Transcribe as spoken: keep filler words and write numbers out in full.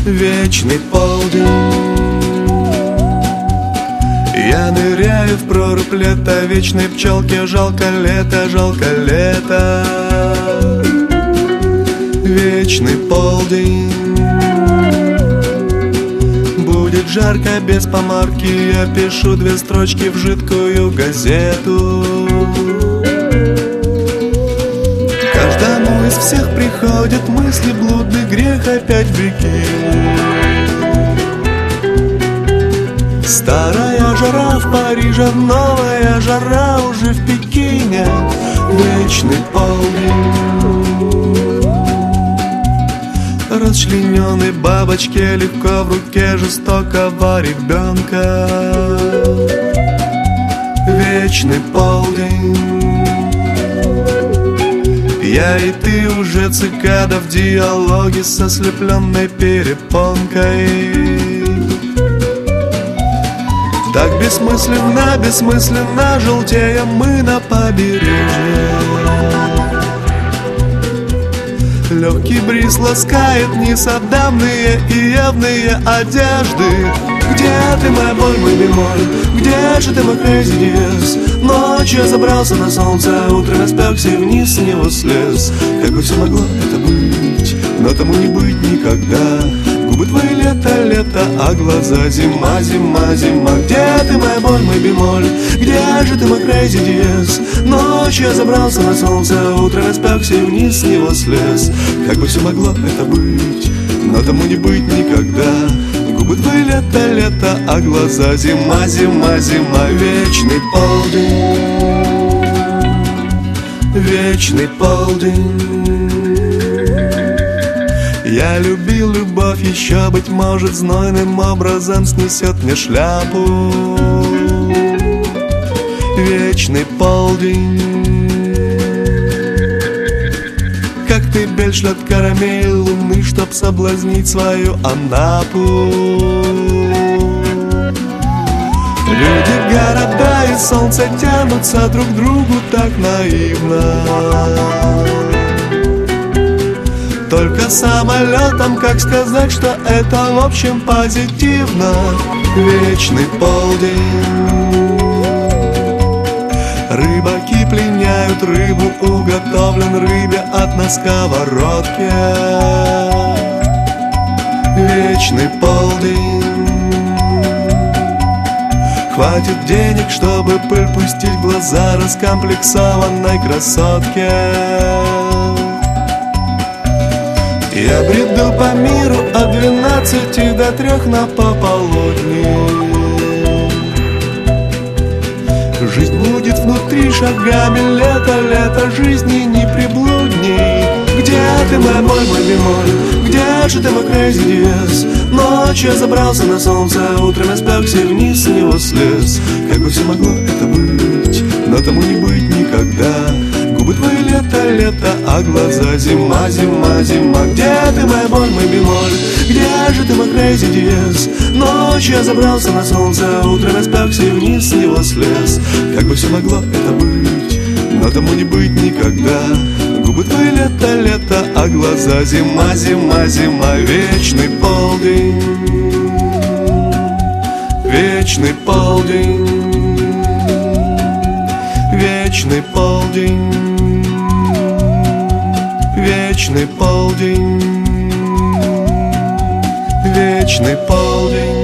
вечный полдень. Я ныряю в прорубь лета, вечной пчелке жалко лето, жалко лето. Вечный полдень. Будет жарко без помарки, я пишу две строчки в жидкую газету. Каждому из всех приходят мысли, блудный грех опять в реке. Старая жара в Париже, новая жара уже в Пекине. Вечный полдень. Расчлененной бабочке легко в руке жестокого ребенка. Вечный полдень. Я и ты уже цикада в диалоге со ослепленной перепонкой. Так бессмысленно, бессмысленно желтеем мы на побережье. Легкий бриз ласкает несоздамные и явные одежды. Где ты, моя боль, мой бемоль? Где же ты, мой crazy diez? Ночью я забрался на солнце, утром я спекся и вниз с него слез. Как бы все могло это быть, но тому не быть никогда. Губы твои лето, лето, а глаза зима, зима, зима. Где ты, моя боль, мой бемоль? Где же ты, мой crazy diez? Ночью я забрался на солнце, утром я спекся и вниз с него слез. Как бы все могло это быть, но тому не быть никогда. Губы твои лето, лето, а глаза зима, зима, зима. Вечный полдень. Вечный полдень. Я любил любовь, еще, быть может, знойным образом снесет мне шляпу. Вечный полдень. Как ты бельш от карамель луны, чтоб соблазнить свою Анапу. Люди, города и солнце тянутся друг к другу так наивно. Только самолетом, как сказать, что это в общем позитивно. Вечный полдень. Рыбаки пленяют рыбу, уготовлен рыбе от на сковородке. Вечный полдень. Хватит денег, чтобы пыль пустить в глаза раскомплексованной красотке. Я бреду по миру от двенадцати до трех на пополудни. Жизнь будет внутри шагами, лето, лето, жизни не приблудней. Где ты, моя боль, мой бемоль? Где же ты, мой crazy diez? Ночью я забрался на солнце, утром я спекся и вниз с него слез. Как бы все могло это быть, но тому не быть никогда. Губы твои лето, лето, а глаза зима, зима, зима. Где ты, моя боль, мой бемоль? Где же ты, мой crazy diez? Ночью я забрался на солнце, утром я спекся и вниз с него слез. Как бы все могло это быть, но тому не быть никогда. Губы твои лето, лето, а глаза зима, зима, зима. Вечный полдень. Вечный полдень. Вечный полдень. Вечный полдень. Вечный полдень.